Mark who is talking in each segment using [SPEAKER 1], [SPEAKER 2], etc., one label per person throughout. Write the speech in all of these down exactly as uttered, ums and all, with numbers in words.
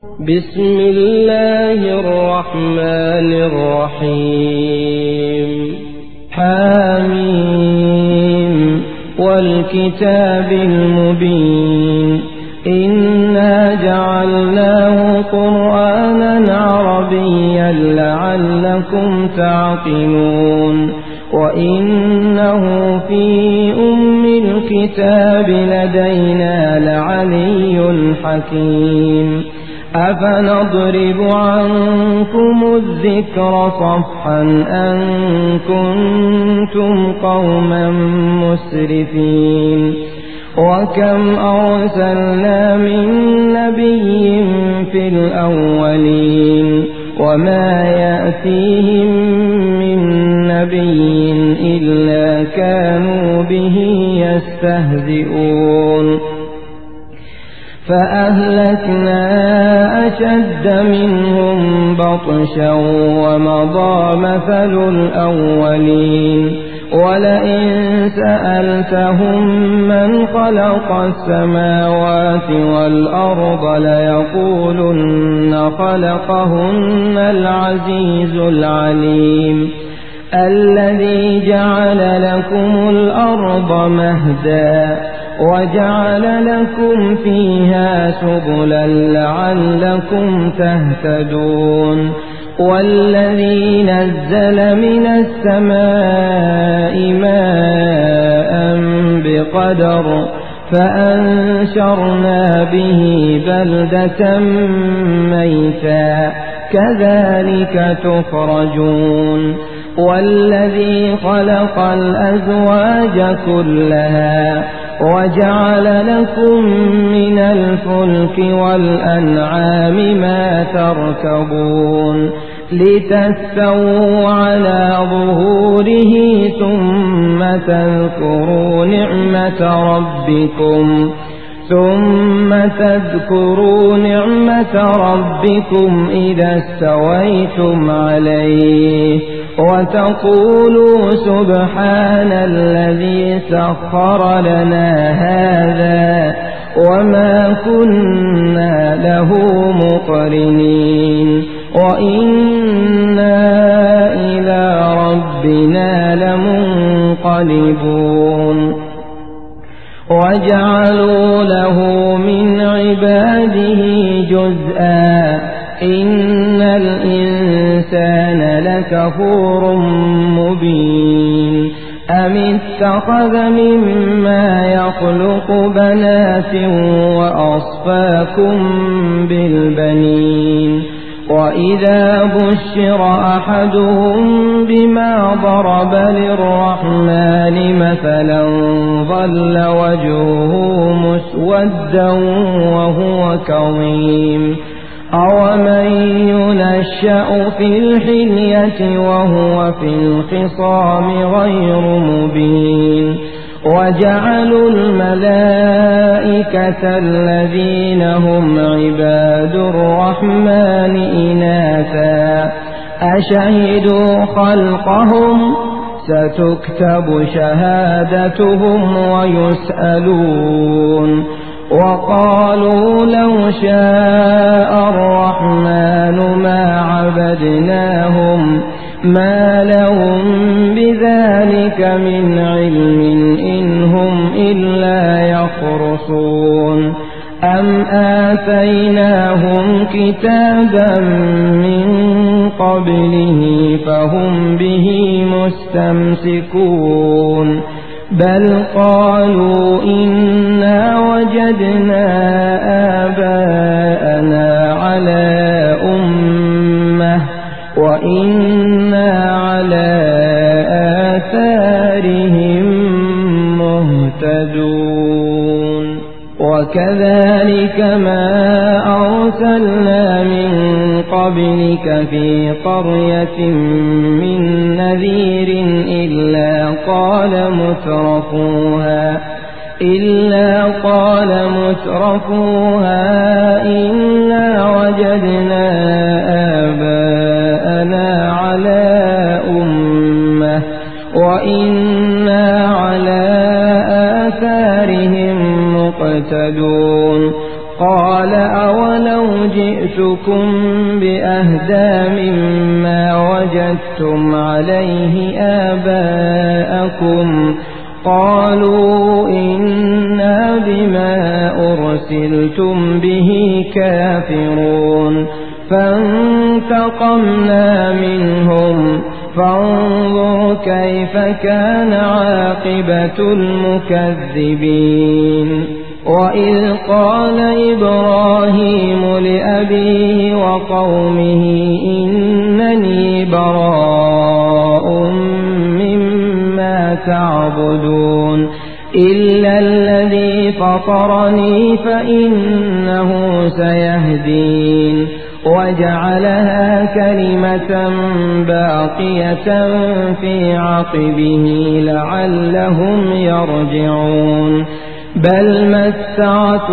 [SPEAKER 1] بسم الله الرحمن الرحيم. حاميم والكتاب المبين إنا جعلناه قرآنا عربيا لعلكم تعقلون وإنه في أم الكتاب لدينا لعلي حكيم. أفنضرب عنكم الذكر صفحا أن كنتم قوما مسرفين وكم أرسلنا من نبي في الأولين وما يأتيهم من نبي إلا كانوا به يستهزئون فأهلكنا أشد منهم بطشا ومضى مثل الأولين ولئن سألتهم من خلق السماوات والأرض ليقولن خلقهن العزيز العليم الذي جعل لكم الأرض مهدا وجعل لكم فيها سبلا لعلكم تهتدون والذي نزل من السماء ماء بقدر فأنشرنا به بلدة ميتا كذلك تخرجون والذي خلق الأزواج كلها وجعل لكم من الفلك والأنعام ما تركبون لتستووا على ظهوره ثم تذكروا نعمة ربكم ثم تذكروا نعمة ربكم إذا استويتم عليه وتقولوا سبحان الذي سخر لنا هذا وما كنا له مقرنين وإنا إلى ربنا لمنقلبون وجعلوا له من عباده جزءا إن الإنسان لكفور مبين أم اتخذ مما يخلق بنات وأصفاكم بالبنين وإذا بشر أحدهم بما ضرب للرحمن مثلا ظل وجهه مسودا وهو كظيم أومن ينشأ في الحلية وهو في الخصام غير مبين وجعلوا الملائكة الذين هم عباد الرحمن إناثا أشهدوا خلقهم ستكتب شهادتهم ويسألون وقالوا لو شاء الرحمن ما عبدناهم ما لهم بذلك من علم إن هم إلا يخرصون أم آتيناهم كتابا من قبله فهم به مستمسكون بل قالوا إنا وجدنا آباءنا على أمة وإنا على آثارهم مهتدون وكذلك ما أرسلنا من قبلك في قرية من نذير إلا قال مترفوها إلا قال مترفوها إنا وجدنا آباءنا على أمة وإنا على آثارهم مقتدون قال أولو جئتكم جئتكم بأهدى مما وجدتم عليه آباءكم قالوا إنا بما أرسلتم به كافرون فانتقمنا منهم فانظر كيف كان عاقبة المكذبين وإذ قال إبراهيم لأبيه وقومه إنني براء مما تعبدون إلا الذي فطرني فإنه سيهدين وجعلها كلمة باقية في عقبه لعلهم يرجعون بل متعت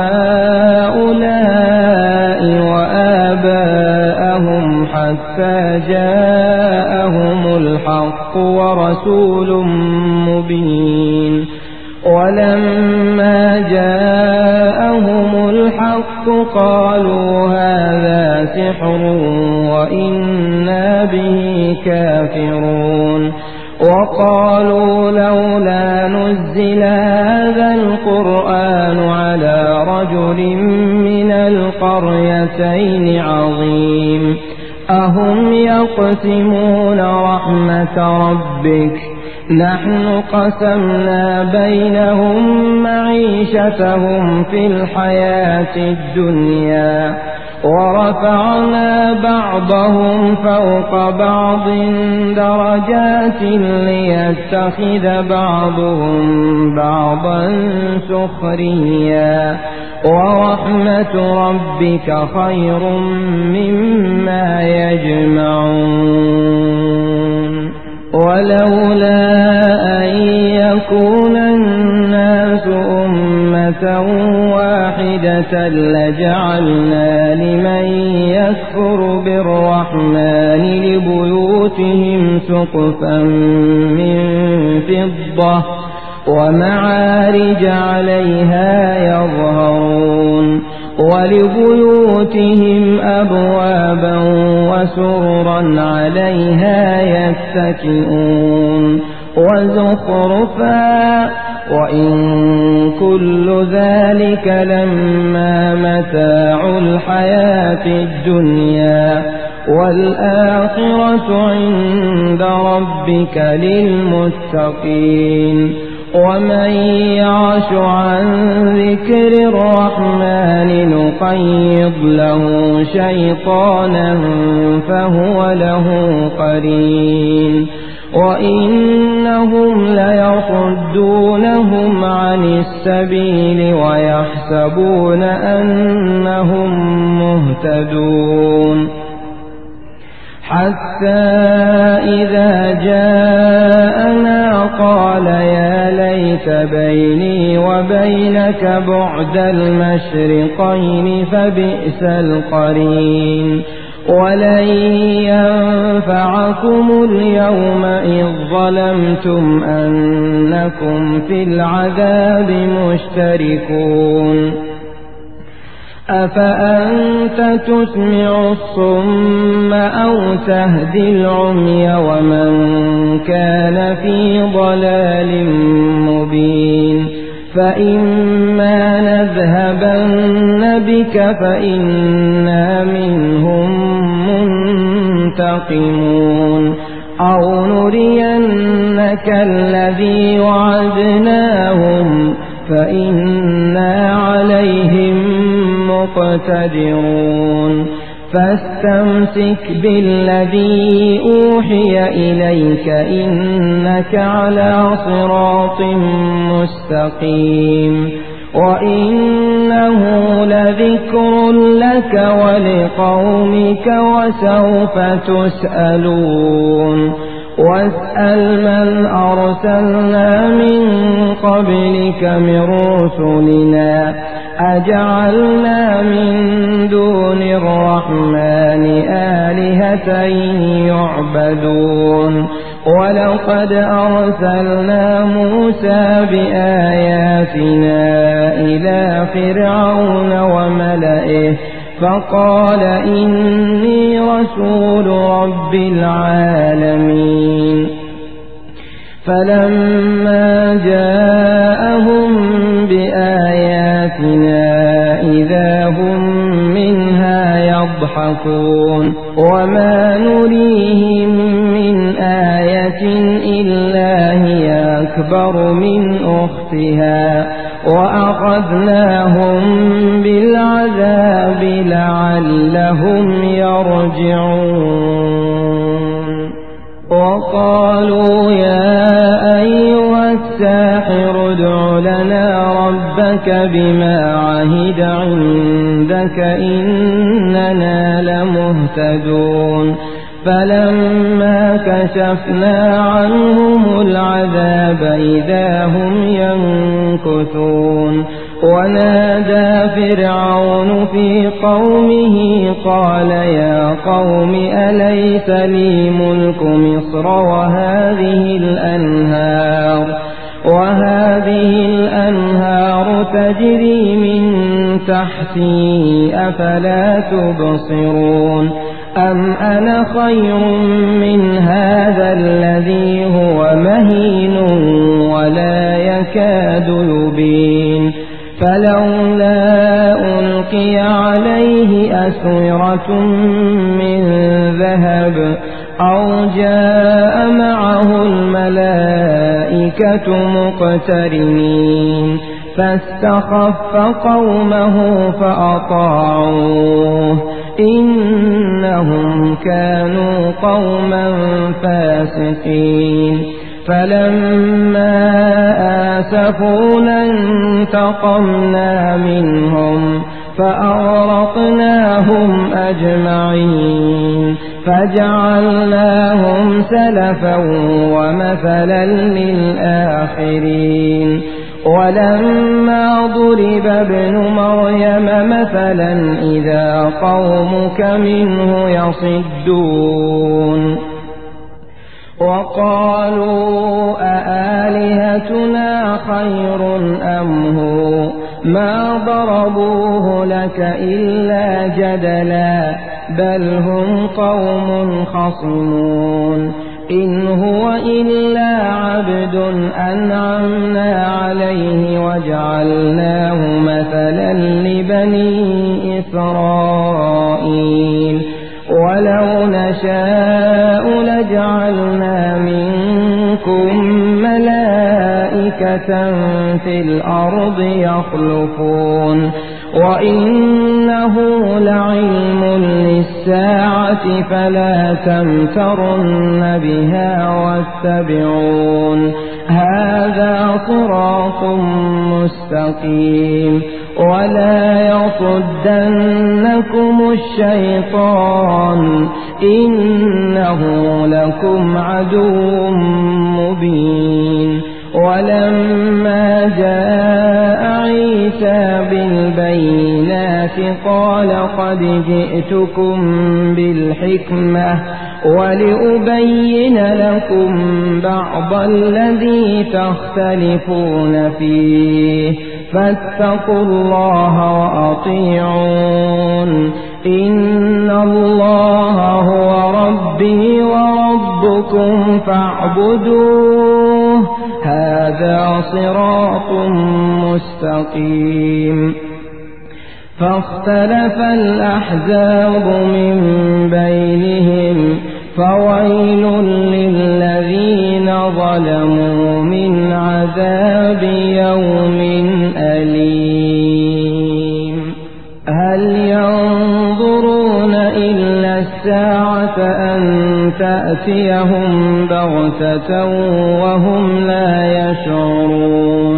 [SPEAKER 1] هؤلاء وآباءهم حتى جاءهم الحق ورسول مبين ولما جاءهم الحق قالوا هذا سحر وإنا به كافرون وقالوا لولا نزل هذا القرآن على رجل من القريتين عظيم أهم يقسمون رحمة ربك نحن قسمنا بينهم معيشتهم في الحياة الدنيا ورفعنا بعضهم فوق بعض درجات ليتخذ بعضهم بعضا سخريا ورحمة ربك خير مما يجمعون ولولا أن يكون الناس أمة واحدة لجعلنا لمن يكفر بالرحمن لبيوتهم سقفا من فضة ومعارج عليها يظهرون ولبيوتهم أبوابا وسررا عليها يتكئون وزخرفا وإن كل ذلك لما متاع الحياة الدنيا والآخرة عند ربك للمتقين ومن يعش عن ذكر الرحمن نقيض له شيطانا فهو له قرين وإنهم ليصدونهم عن السبيل ويحسبون أنهم مهتدون حتى إذا جاءنا قال يا ليت بيني وبينك بعد المشرقين فبئس القرين ولن ينفعكم اليوم إذ ظلمتم أنكم في العذاب مشتركون أفأنت تسمع الصم أو تهدي العمي ومن كان في ضلال مبين فإما نذهبن بك فإنا منهم منتقمون أو نرينك الذي وعدناهم فإنا عليهم مقتدرون فاستمسك بالذي أوحي إليك إنك على صراط مستقيم وإنه لذكر لك ولقومك وسوف تسألون واسأل من أرسلنا من قبلك من رسلنا أجعلنا من دون الرحمن آلهة يعبدون ولقد أرسلنا موسى بآياتنا إلى فرعون وملئه فقال إني رسول رب العالمين. فلما جاءهم بآياتنا إذا هم منها يضحكون وما نريهم من آية إلا هي أكبر من أختها وأخذناهم بالعذاب لعلهم يرجعون. وقالوا يا أيها الساحر ادع لنا ربك بما عهد عندك إننا لمهتدون. فلما كشفنا عنهم العذاب إذا هم ينكثون. ونادى فرعون في قومه قال يا قوم أليس لي ملك مصر وهذه الأنهار وهذه الأنهار تجري من تحتي أفلا تبصرون. أم أنا خير من هذا الذي هو مهين ولا يكاد يبين. فلولا ألقي عليه أسورة من ذهب أو جاء معه الملائكة مقترنين فاستخف قومه فأطاعوه إنهم كانوا قوما فاسقين. فلما آسفونا انتقمنا منهم فأغرقناهم أجمعين فجعلناهم سلفا ومثلا للآخرين. ولما ضرب ابن مريم مثلا إذا قومك منه يصدون. وقالوا أآلهتنا خير أم هو ما ضربوه لك إلا جدلا بل هم قوم خصمون. إن هو إلا عبد أنعمنا عليه وجعلناه مثلا لبني إسرائيل. ولو نشاء لجعلنا منكم ملائكة في الأرض يخلفون وإنه لعلم للساعة فلا تمترن بها واتبعون هذا صراط مستقيم. ولا يصدنكم الشيطان إنه لكم عدو مبين. ولما جاء عيسى بالبينات قال قد جئتكم بالحكمة ولأبين لكم بعض الذي تختلفون فيه فاتقوا الله وأطيعون. إن الله هو ربي وربكم فاعبدوه هذا صراط مستقيم. فاختلف الأحزاب من بينهم فويل للذين ظلموا من عذاب يوم أليم. هل ينظرون إلا الساعة أن تأتيهم بغتة وهم لا يشعرون.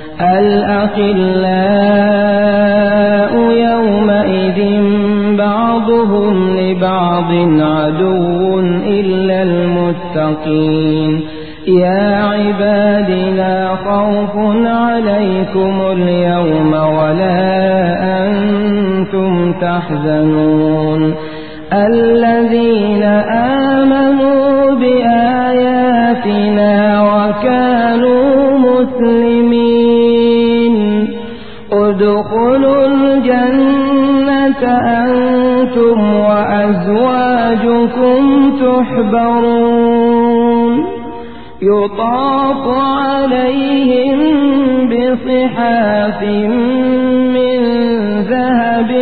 [SPEAKER 1] الأخلاء يومئذ بعضهم لبعض عدو إلا المتقين. يا عباد لا خوف عليكم اليوم ولا أنتم تحزنون. الذين آمنوا بآياتنا وكانوا مسلمين ادخلوا الجنة أنتم وأزواجكم تحبرون يطاف عليهم بصحاف من ذهب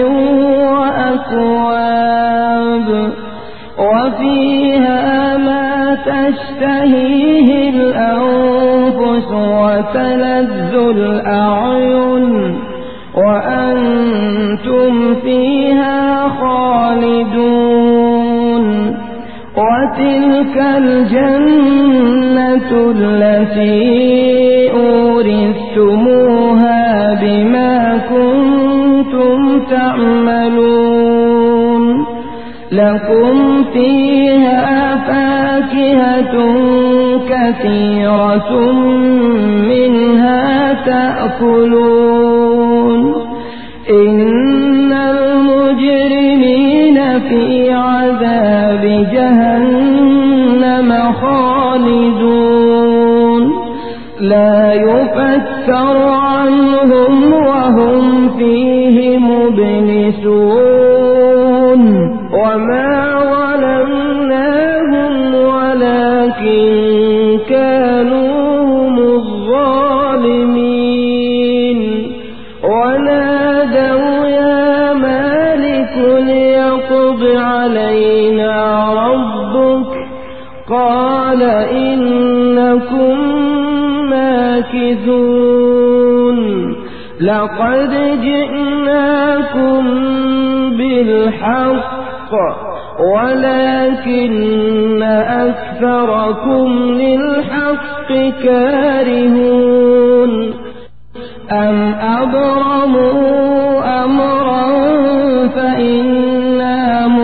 [SPEAKER 1] وأكواب وفيها ما تشتهيه الأنفس وتلذ الأعين وأنتم فيها خالدون وتلك الجنة التي أورثتموها بما كنتم تعملون لكم فيها فاكهة كثيرة منها تأكلون إن المجرمين في عذاب جهنم خالدون لا يفتر عنهم وهم فيه مبلسون وما ظلمناهم ولكن كانوا هم الظالمين ونادوا يا مالك ليقض علينا ربك قال إنكم ماكثون لقد جئناكم بالحق ولكن أكثركم للحق كارهون أم أبرموا أمرا فإنا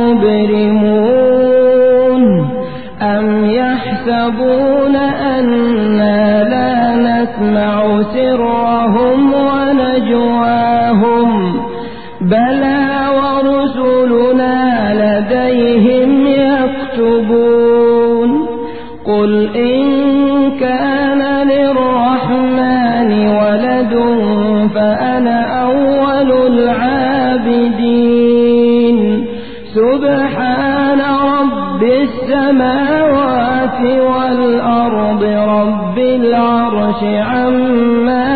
[SPEAKER 1] مبرمون أم يحسبون أنا لا نسمع سرهم ونجواهم بلى ورسلنا لديهم يكتبون قل إن كان للرحمن ولد فأنا أول العابدين سبحان رب السماوات والأرض رب العرش عما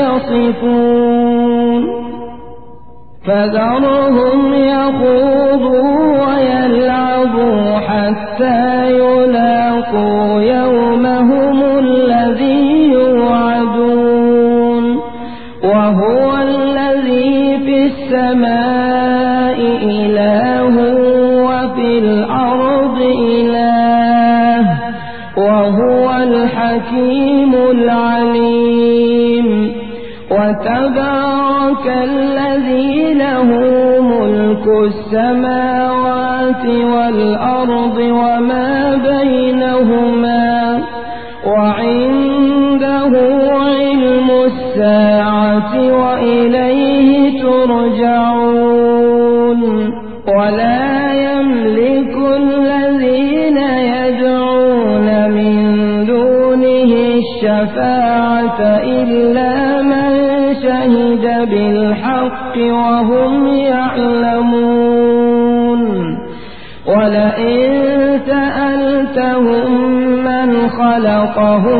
[SPEAKER 1] يصفون فذرهم يخوضوا ويلعبوا حتى يلاقوا يومهم الذي يوعدون وهو الذي في السماء إله وفي الأرض إله وهو الحكيم العليم وتبارك الذي له ملك السماوات والأرض وما بينهما وعنده علم الساعة وإليه ترجعون ولا يملك الذين يدعون من دونه الشفاعة إلا من شهد بالحق وهم يعلمون ولئن سألتهم من خلقهم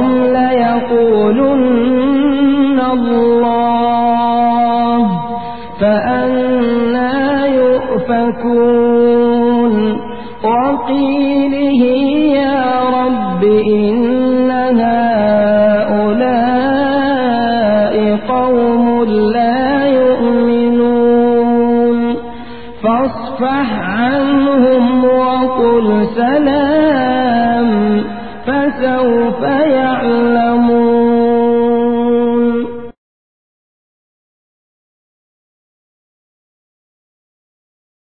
[SPEAKER 1] ليقولن الله فأنى يؤفكون وقيله يا رب إن هؤلاء قوم لا يؤمنون فاصفح عنهم وقل سلام فسوف يعلمون